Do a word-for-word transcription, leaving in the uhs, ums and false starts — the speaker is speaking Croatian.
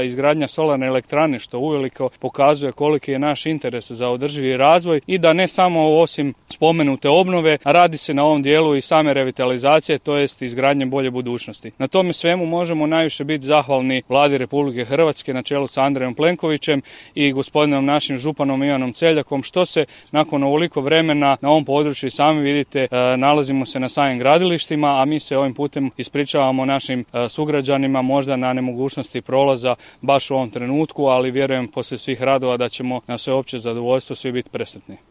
izgradnja solarne elektrane, što uveliko pokazuje koliki je naš interes za održivi razvoj i da ne samo osim spomenute obnove, radi se na ovom dijelu i same revitalizacije, to jest izgradnje bolje budućnosti. Na tome svemu možemo najviše biti zahvalni Vladi Republike Hrvatske na čelu sa Andrejom Plenkovićem i gospodinom našim županom Ivanom Celjakom, što se nakon ovoliko vremena na ovom području i sami vidite nalazimo se na samim gradilištima, a mi se ovim putem ispričavamo našim sugrađanima možda na nemogućnosti prolaza baš u ovom trenutku, ali vjerujem poslije svih radova da ćemo na sveopće zadovoljstvo svi biti presretni.